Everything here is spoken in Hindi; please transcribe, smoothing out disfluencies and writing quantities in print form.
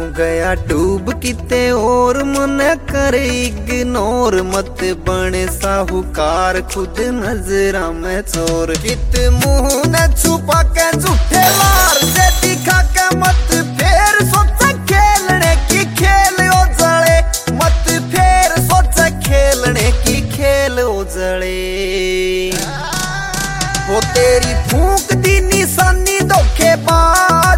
गया डूब किते और मन कर इग्नोर मत बने साहूकार खुद नजरा में चोर कित मुंह न छुपा के झूठे लार से दिखा के मत फेर सोच खेलने की खेल ओ जड़े मत फेर सोच खेलने की खेल ओ जड़े वो तेरी फूंक दी निशानी धोखेबाज